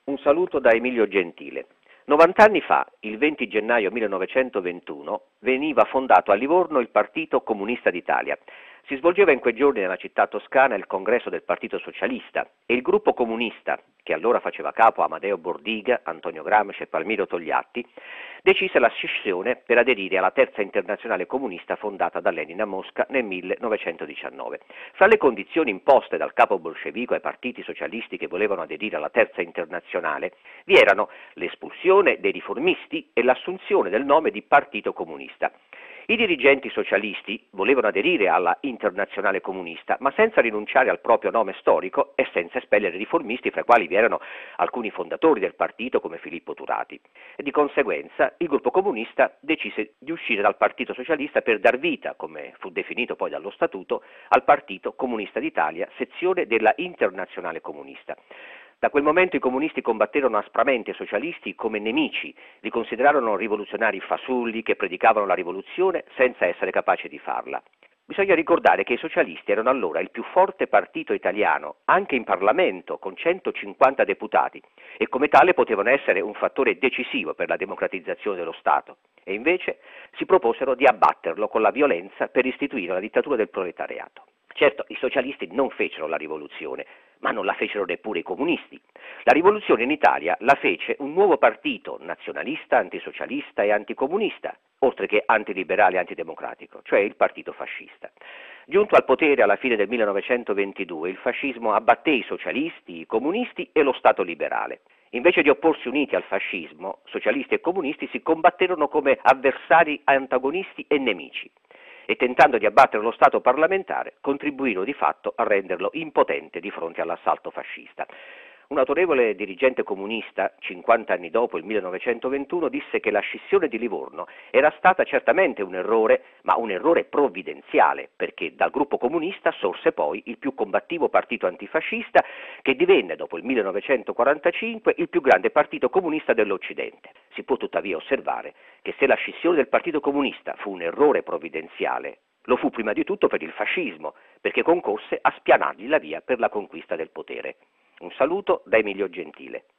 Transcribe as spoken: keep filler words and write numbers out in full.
Un saluto da Emilio Gentile. Novant'anni fa, il venti gennaio millenovecentoventuno, veniva fondato a Livorno il Partito Comunista d'Italia. Si svolgeva in quei giorni nella città toscana il congresso del Partito Socialista e il gruppo comunista, che allora faceva capo a Amadeo Bordiga, Antonio Gramsci e Palmiro Togliatti, decise la scissione per aderire alla Terza Internazionale Comunista fondata da Lenin a Mosca nel millenovecentodiciannove. Fra le condizioni imposte dal capo bolscevico ai partiti socialisti che volevano aderire alla Terza Internazionale vi erano l'espulsione dei riformisti e l'assunzione del nome di Partito Comunista. I dirigenti socialisti volevano aderire alla Internazionale Comunista, ma senza rinunciare al proprio nome storico e senza espellere i riformisti, fra i quali vi erano alcuni fondatori del partito come Filippo Turati. E di conseguenza il gruppo comunista decise di uscire dal Partito Socialista per dar vita, come fu definito poi dallo Statuto, al Partito Comunista d'Italia, sezione della Internazionale Comunista. Da quel momento i comunisti combatterono aspramente i socialisti come nemici, li considerarono rivoluzionari fasulli che predicavano la rivoluzione senza essere capaci di farla. Bisogna ricordare che i socialisti erano allora il più forte partito italiano, anche in Parlamento, con centocinquanta deputati, e come tale potevano essere un fattore decisivo per la democratizzazione dello Stato. E invece si proposero di abbatterlo con la violenza per istituire la dittatura del proletariato. Certo, i socialisti non fecero la rivoluzione, ma non la fecero neppure i comunisti. La rivoluzione in Italia la fece un nuovo partito nazionalista, antisocialista e anticomunista, oltre che antiliberale e antidemocratico, cioè il partito fascista. Giunto al potere alla fine del millenovecentoventidue, il fascismo abbatté i socialisti, i comunisti e lo Stato liberale. Invece di opporsi uniti al fascismo, socialisti e comunisti si combatterono come avversari antagonisti e nemici, e tentando di abbattere lo Stato parlamentare contribuirono di fatto a renderlo impotente di fronte all'assalto fascista. Un autorevole dirigente comunista, cinquanta anni dopo, il millenovecentoventuno, disse che la scissione di Livorno era stata certamente un errore, ma un errore provvidenziale, perché dal gruppo comunista sorse poi il più combattivo partito antifascista, che divenne, dopo il millenovecentoquarantacinque, il più grande partito comunista dell'Occidente. Si può tuttavia osservare che se la scissione del Partito Comunista fu un errore provvidenziale, lo fu prima di tutto per il fascismo, perché concorse a spianargli la via per la conquista del potere. Un saluto da Emilio Gentile.